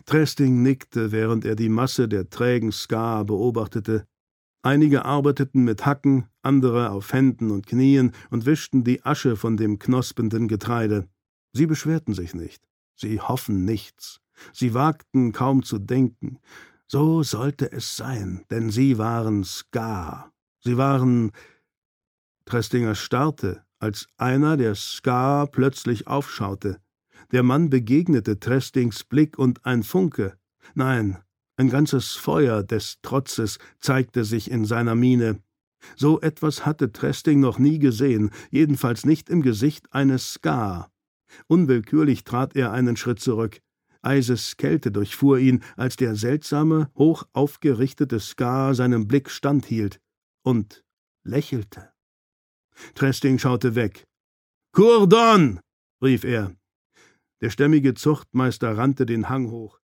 Tresting nickte, während er die Masse der trägen Ska beobachtete. Einige arbeiteten mit Hacken, andere auf Händen und Knien und wischten die Asche von dem knospenden Getreide. Sie beschwerten sich nicht. Sie hoffen nichts. Sie wagten kaum zu denken. So sollte es sein, denn sie waren Ska. Sie waren... Trestinger starrte, als einer der Ska plötzlich aufschaute. Der Mann begegnete Trestings Blick und ein Funke, nein, ein ganzes Feuer des Trotzes zeigte sich in seiner Miene. So etwas hatte Tresting noch nie gesehen, jedenfalls nicht im Gesicht eines Ska. Unwillkürlich trat er einen Schritt zurück. Eises Kälte durchfuhr ihn, als der seltsame, hoch aufgerichtete Ska seinem Blick standhielt und lächelte. Tresting schaute weg. »Kurdon!« rief er. Der stämmige Zuchtmeister rannte den Hang hoch.